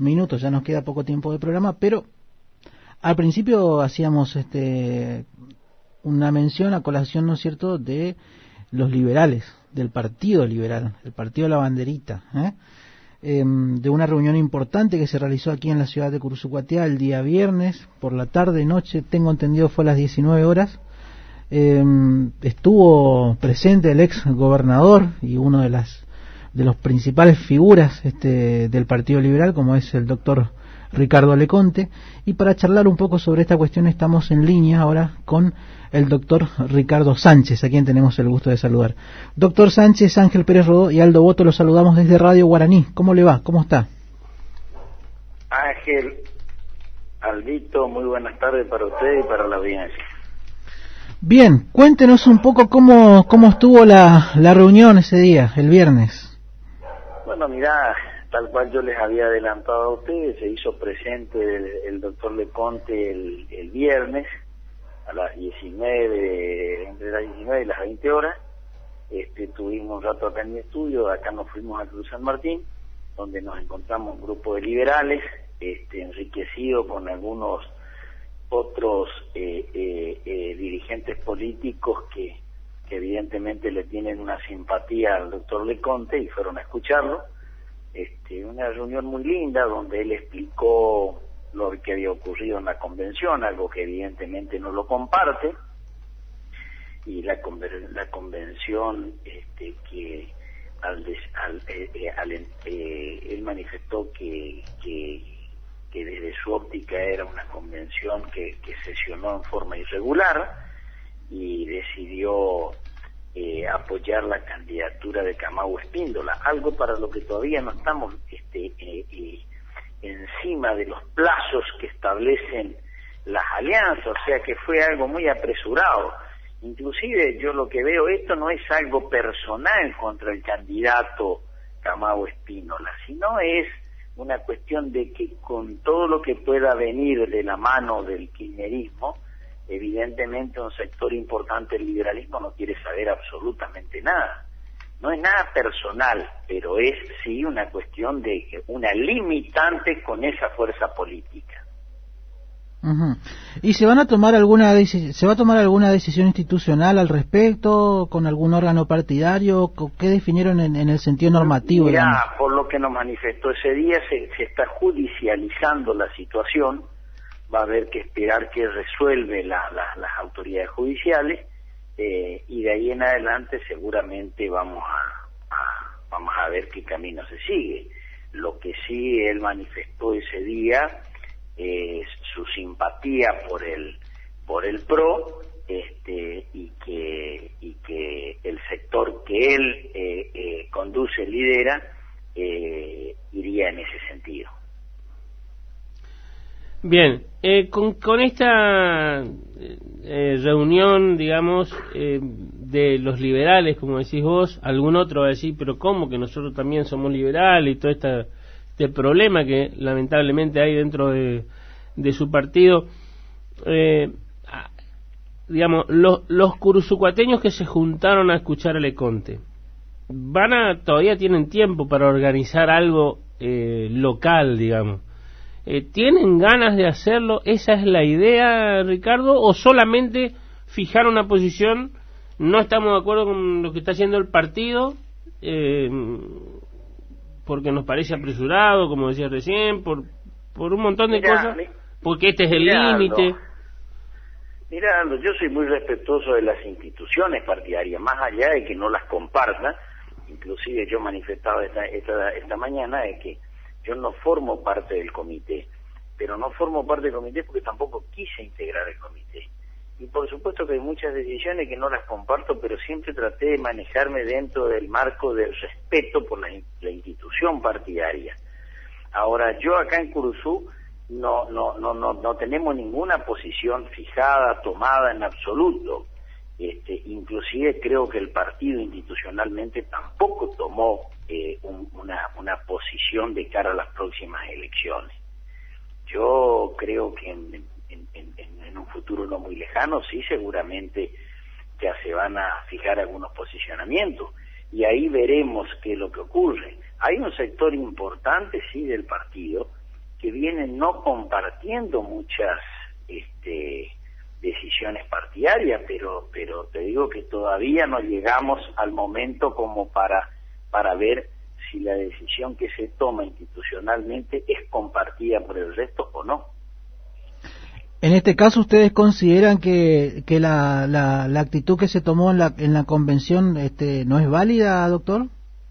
minutos, ya nos queda poco tiempo de programa, pero al principio hacíamos una mención a colación, ¿no es cierto?, de los liberales, del Partido Liberal, el Partido de la Banderita, de una reunión importante que se realizó aquí en la ciudad de Cursucuatiá el día viernes, por la tarde, noche, tengo entendido fue a las 19 horas. Estuvo presente el ex gobernador y uno de los principales figuras del Partido Liberal, como es el doctor Ricardo Leconte, y para charlar un poco sobre esta cuestión estamos en línea ahora con el doctor Ricardo Sánchez, a quien tenemos el gusto de saludar. Doctor Sánchez, Ángel Pérez Rodó y Aldo Boto, los saludamos desde Radio Guaraní. ¿Cómo le va? ¿Cómo está? Ángel, Aldito, muy buenas tardes para usted y para la audiencia. Bien, cuéntenos un poco cómo estuvo la reunión ese día, el viernes. Bueno, mira, tal cual yo les había adelantado a ustedes, se hizo presente el doctor Leconte el viernes a las 19, entre las 19 y las 20 horas. Tuvimos un rato acá en mi estudio, acá nos fuimos a Cruz San Martín, donde nos encontramos un grupo de liberales, enriquecido con algunos otros dirigentes políticos que evidentemente le tienen una simpatía al doctor Leconte y fueron a escucharlo. Una reunión muy linda donde él explicó lo que había ocurrido en la convención, algo que evidentemente no lo comparte, y la convención que él manifestó que desde su óptica era una convención que sesionó en forma irregular y decidió apoyar la candidatura de Camau Espíndola, algo para lo que todavía no estamos encima de los plazos que establecen las alianzas, o sea que fue algo muy apresurado. Inclusive yo lo que veo, esto no es algo personal contra el candidato Camau Espíndola, sino es una cuestión de que con todo lo que pueda venir de la mano del kirchnerismo, evidentemente un sector importante del liberalismo no quiere saber absolutamente nada. No es nada personal, pero es sí una cuestión de una limitante con esa fuerza política. Uh-huh. ¿Y se va a tomar alguna decisión institucional al respecto, con algún órgano partidario? ¿Qué definieron en el sentido normativo? Mirá, por lo que nos manifestó ese día, se está judicializando la situación. Va a haber que esperar que resuelve las autoridades judiciales, y de ahí en adelante seguramente vamos a ver qué camino se sigue. Lo que sí él manifestó ese día es su simpatía por el PRO, y que el sector que él conduce, lidera, iría en ese sentido. Bien, con esta reunión, digamos, de los liberales, como decís vos, algún otro va a decir, pero ¿cómo que nosotros también somos liberales? Y todo este problema que lamentablemente hay dentro de su partido. Digamos, los cursucuateños que se juntaron a escuchar a Leconte, todavía tienen tiempo para organizar algo local, digamos. ¿Tienen ganas de hacerlo? ¿Esa es la idea, Ricardo? ¿O solamente fijar una posición? No estamos de acuerdo con lo que está haciendo el partido, porque nos parece apresurado, como decía recién, por un montón de cosas, porque este es el límite. Mira, yo soy muy respetuoso de las instituciones partidarias, más allá de que no las comparta. Inclusive yo manifestaba esta mañana de que yo no formo parte del comité, pero no formo parte del comité porque tampoco quise integrar el comité. Y por supuesto que hay muchas decisiones que no las comparto, pero siempre traté de manejarme dentro del marco del respeto por la institución partidaria. Ahora, yo acá en Curuzú no tenemos ninguna posición fijada, tomada en absoluto. Inclusive creo que el partido institucionalmente tampoco tomó una posición de cara a las próximas elecciones. Yo creo que en un futuro no muy lejano sí seguramente ya se van a fijar algunos posicionamientos y ahí veremos qué es lo que ocurre. Hay un sector importante sí del partido que vienen no compartiendo muchas decisiones partidarias, pero te digo que todavía no llegamos al momento como para ver si la decisión que se toma institucionalmente es compartida por el resto o no. En este caso, ¿ustedes consideran que la actitud que se tomó en la convención no es válida, doctor?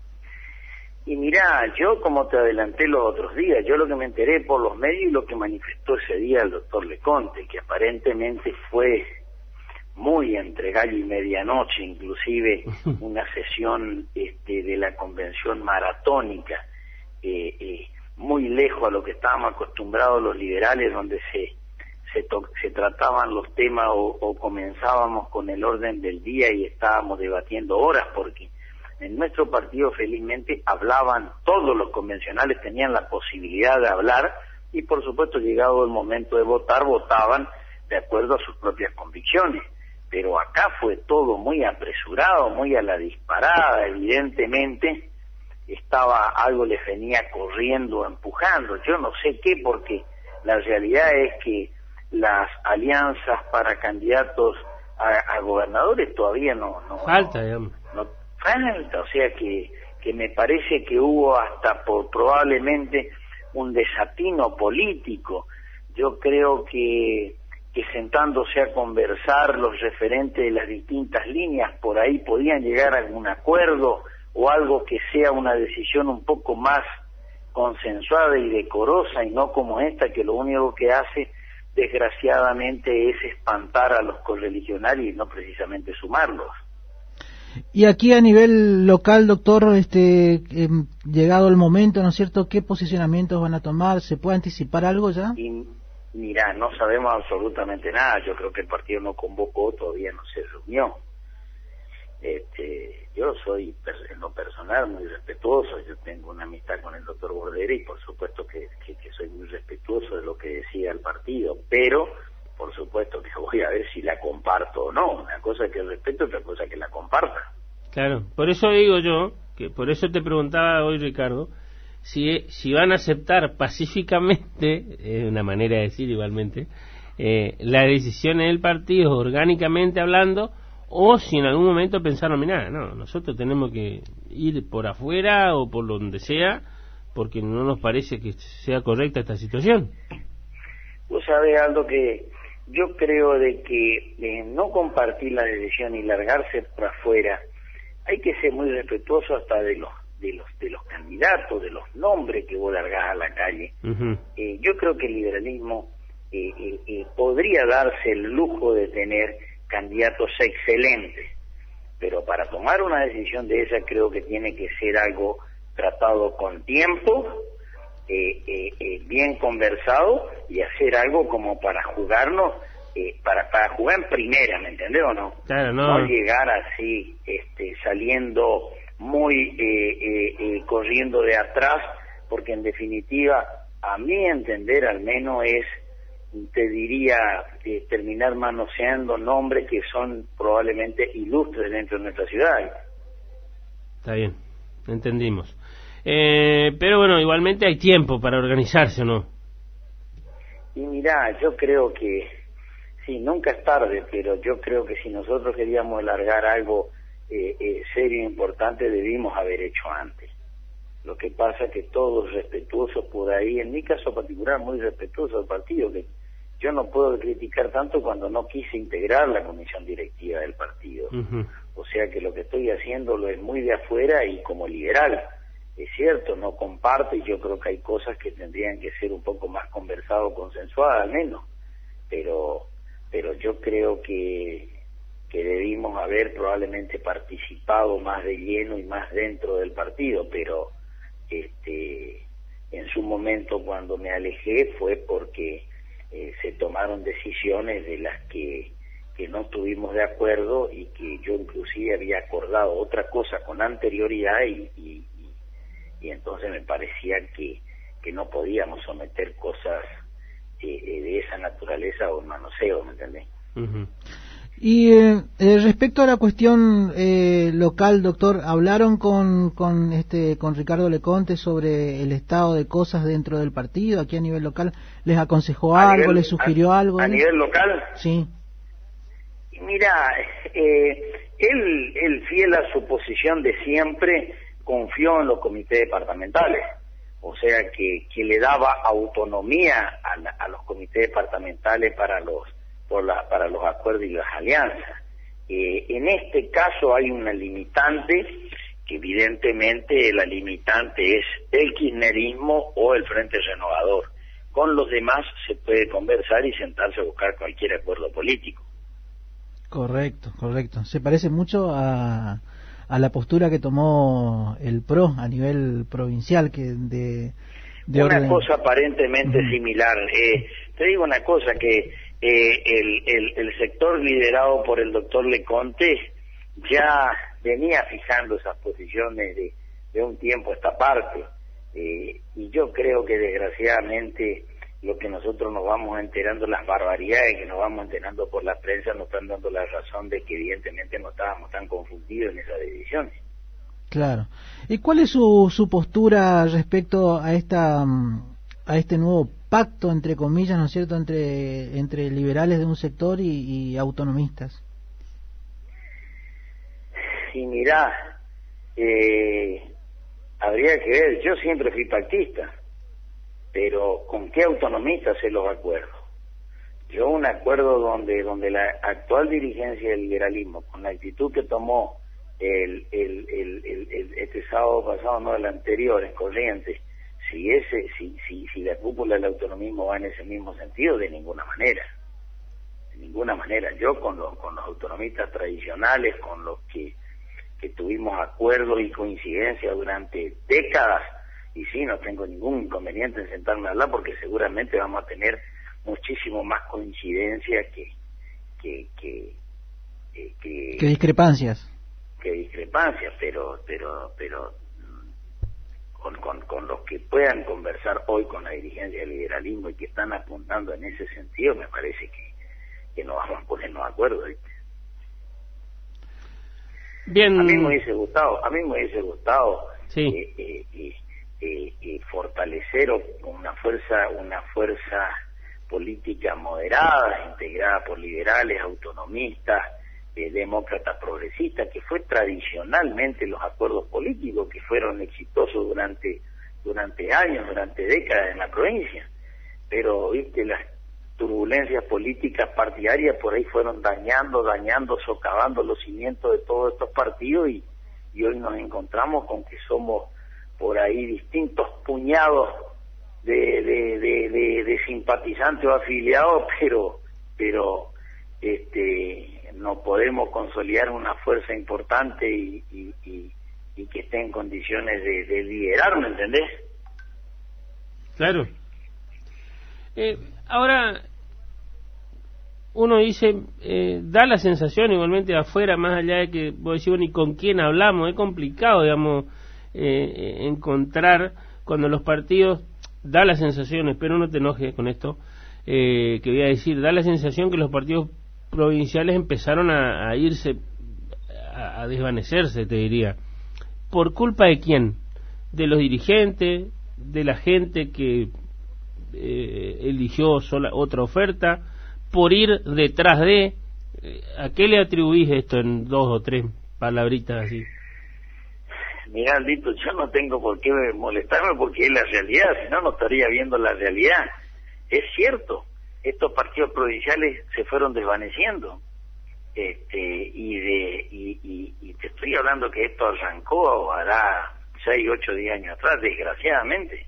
Y mirá, yo como te adelanté los otros días, yo lo que me enteré por los medios y lo que manifestó ese día el doctor Leconte, que aparentemente fue muy entre gallo y medianoche, inclusive una sesión de la convención maratónica, muy lejos a lo que estábamos acostumbrados los liberales, donde se trataban los temas o comenzábamos con el orden del día y estábamos debatiendo horas, porque en nuestro partido felizmente hablaban, todos los convencionales tenían la posibilidad de hablar y por supuesto llegado el momento de votar, votaban de acuerdo a sus propias convicciones. Pero acá fue todo muy apresurado, muy a la disparada, evidentemente algo les venía corriendo, empujando, yo no sé qué, porque la realidad es que las alianzas para candidatos a gobernadores todavía no falta, digamos. Falta, o sea que me parece que hubo hasta probablemente un desatino político. Yo creo que sentándose a conversar los referentes de las distintas líneas, por ahí podían llegar a algún acuerdo o algo que sea una decisión un poco más consensuada y decorosa, y no como esta, que lo único que hace desgraciadamente es espantar a los correligionarios y no precisamente sumarlos. Y aquí a nivel local, doctor, llegado el momento, ¿no es cierto?, ¿qué posicionamientos van a tomar? ¿Se puede anticipar algo ya? Y mira, no sabemos absolutamente nada. Yo creo que el partido no convocó, todavía no se reunió. Yo soy en lo personal muy respetuoso, yo tengo una amistad con el doctor Bordera y por supuesto que soy muy respetuoso de lo que decía el partido, pero por supuesto que voy a ver si la comparto o no. Una cosa es que respeto, otra cosa es que la comparta. Claro, por eso digo yo, que por eso te preguntaba hoy, Ricardo, si van a aceptar pacíficamente, una manera de decir igualmente, las decisiones del partido orgánicamente hablando, o si en algún momento pensaron, mirá, no, nosotros tenemos que ir por afuera o por donde sea, porque no nos parece que sea correcta esta situación. Vos sabés, Aldo, que yo creo de que no compartir la decisión y largarse por afuera, hay que ser muy respetuoso hasta de los candidatos, de los nombres que vos largás a la calle. Uh-huh. Yo creo que el liberalismo podría darse el lujo de tener candidatos excelentes, pero para tomar una decisión de esa creo que tiene que ser algo tratado con tiempo, bien conversado, y hacer algo como para jugarnos, para jugar en primera, ¿me entendés o no? Claro, no llegar así, saliendo muy corriendo de atrás, porque en definitiva, a mi entender al menos te diría, terminar manoseando nombres que son probablemente ilustres dentro de nuestra ciudad. Está bien, entendimos. Pero bueno, igualmente hay tiempo para organizarse, ¿o no? Y mirá, yo creo que sí, nunca es tarde, pero yo creo que si nosotros queríamos largar algo serio e importante, debimos haber hecho antes. Lo que pasa es que todos respetuosos por ahí, en mi caso particular, muy respetuoso del partido, que yo no puedo criticar tanto cuando no quise integrar la comisión directiva del partido. Uh-huh. O sea que lo que estoy haciendo lo es muy de afuera y como liberal. Es cierto, no comparto y yo creo que hay cosas que tendrían que ser un poco más conversadas, consensuadas al menos. Pero yo creo que debimos haber probablemente participado más de lleno y más dentro del partido, pero en su momento cuando me alejé fue porque se tomaron decisiones de las que no estuvimos de acuerdo y que yo inclusive había acordado otra cosa con anterioridad y entonces me parecía que no podíamos someter cosas de esa naturaleza o manoseo, ¿me entendés? Uh-huh. Y respecto a la cuestión local, doctor, ¿hablaron con Ricardo Leconte sobre el estado de cosas dentro del partido? Aquí a nivel local, ¿les aconsejó algo, les sugirió algo? ¿A nivel local? Sí. Mira, él fiel a su posición de siempre, confió en los comités departamentales, o sea que le daba autonomía a los comités departamentales para los acuerdos y las alianzas. En este caso hay una limitante, que evidentemente la limitante es el kirchnerismo o el Frente Renovador. Con los demás se puede conversar y sentarse a buscar cualquier acuerdo político. Correcto. Se parece mucho a la postura que tomó el PRO a nivel provincial, que de una orden... cosa aparentemente similar. Te digo una cosa, que el sector liderado por el doctor Leconte ya venía fijando esas posiciones de un tiempo a esta parte, y yo creo que desgraciadamente lo que nosotros nos vamos enterando, las barbaridades que nos vamos enterando por la prensa, nos están dando la razón de que evidentemente no estábamos tan confundidos en esas decisiones. Claro. ¿Y cuál es su postura respecto a este nuevo pacto, entre comillas, ¿no es cierto?, entre liberales de un sector y autonomistas? Y mirá, habría que ver, yo siempre fui pactista, pero ¿con qué autonomistas se los acuerdo? Yo un acuerdo donde la actual dirigencia del liberalismo, con la actitud que tomó este sábado pasado, no el anterior, en Corrientes, si la cúpula del autonomismo va en ese mismo sentido, de ninguna manera. Yo con los autonomistas tradicionales, con los que tuvimos acuerdos y coincidencias durante décadas, y sí, no tengo ningún inconveniente en sentarme a hablar, porque seguramente vamos a tener muchísimo más coincidencias que discrepancias. Pero con los que puedan conversar hoy con la dirigencia del liberalismo y que están apuntando en ese sentido, me parece que nos vamos a ponernos de acuerdo, ¿viste? Bien. A mí me hubiese gustado sí. Fortalecer una fuerza política moderada, integrada por liberales, autonomistas, demócratas progresistas, que fue tradicionalmente los acuerdos políticos que fueron exitosos durante años, durante décadas en la provincia. Pero viste, las turbulencias políticas partidarias por ahí fueron dañando, socavando los cimientos de todos estos partidos, y hoy nos encontramos con que somos por ahí distintos puñados de simpatizantes o afiliados, pero no podemos consolidar una fuerza importante y que esté en condiciones de liderar, ¿me entendés? Claro. Ahora, uno dice, da la sensación igualmente de afuera, más allá de que vos decís, bueno, ¿y con quién hablamos? Es complicado, digamos, encontrar cuando los partidos, da la sensación, espero no te enojes con esto, que voy a decir, da la sensación que los partidos provinciales empezaron a irse, a desvanecerse, te diría. ¿Por culpa de quién? ¿De los dirigentes? ¿De la gente que eligió otra oferta? ¿Por ir detrás de? ¿A qué le atribuís esto en 2 o 3 palabritas así? Mirá, Lito, yo no tengo por qué molestarme, porque es la realidad, si no, no estaría viendo la realidad. Es cierto, estos partidos provinciales se fueron desvaneciendo, y te estoy hablando que esto arrancó hará 6, 8, 10 años atrás, desgraciadamente.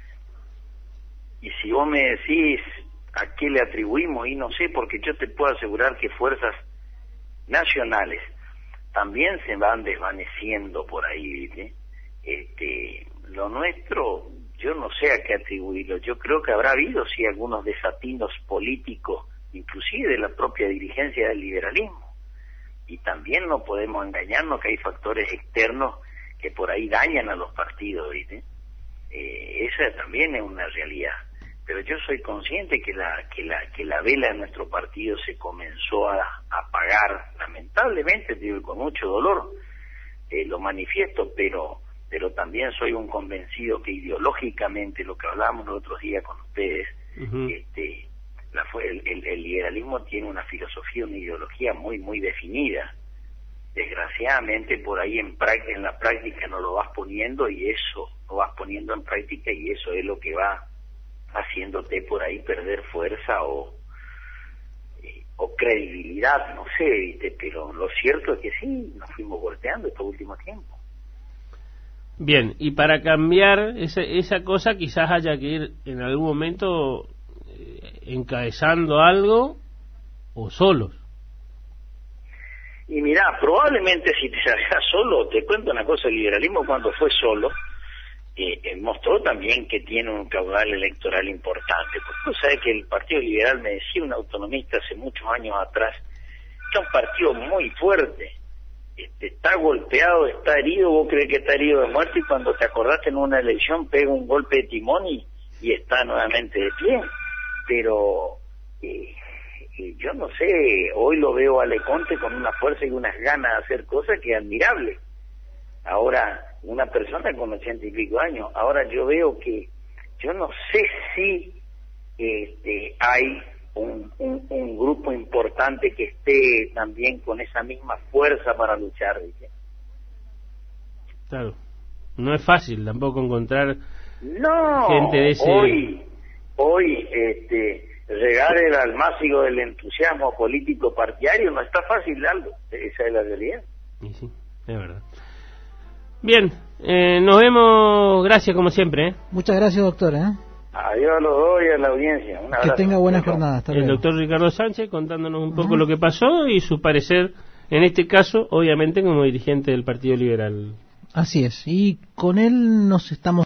Y si vos me decís a qué le atribuimos, y no sé, porque yo te puedo asegurar que fuerzas nacionales también se van desvaneciendo por ahí, ¿viste? Lo nuestro, yo no sé a qué atribuirlo. Yo creo que habrá habido, sí, algunos desatinos políticos, inclusive de la propia dirigencia del liberalismo. Y también no podemos engañarnos que hay factores externos que por ahí dañan a los partidos, ¿viste? Esa también es una realidad. pero yo soy consciente que la vela de nuestro partido se comenzó a apagar, lamentablemente, digo, con mucho dolor, lo manifiesto, pero también soy un convencido que ideológicamente, lo que hablábamos los otros días con ustedes, el liberalismo tiene una filosofía, una ideología muy, muy definida. Desgraciadamente por ahí en la práctica no lo vas poniendo, y eso lo vas poniendo en práctica, y eso es lo que va haciéndote por ahí perder fuerza o credibilidad, no sé, ¿viste? Pero lo cierto es que sí, nos fuimos golpeando estos últimos tiempos. Bien, y para cambiar esa cosa quizás haya que ir en algún momento encabezando algo o solos. Y mirá, probablemente si te salgas solo, te cuento una cosa, el liberalismo cuando fue solo, mostró también que tiene un caudal electoral importante. Porque tú sabes que el Partido Liberal, me decía un autonomista hace muchos años atrás, que es un partido muy fuerte, está golpeado, está herido, vos crees que está herido de muerte, y cuando te acordaste en una elección pega un golpe de timón y está nuevamente de pie. Pero yo no sé, hoy lo veo a Leconte con una fuerza y unas ganas de hacer cosas que es admirable. Ahora, una persona con 80 y pico años, ahora yo veo que, yo no sé si hay un grupo importante que esté también con esa misma fuerza para luchar, ¿viste? Claro, no es fácil tampoco encontrar gente de ese... Hoy llegar al máximo del entusiasmo político partidario no está fácil, Aldo, esa es la realidad. Y sí, es verdad. Bien, nos vemos, gracias como siempre. Muchas gracias, doctor. Adiós a los dos y a la audiencia. Un abrazo. Que tenga buena jornada. El doctor Ricardo Sánchez contándonos un poco lo que pasó y su parecer, en este caso, obviamente como dirigente del Partido Liberal. Así es, y con él nos estamos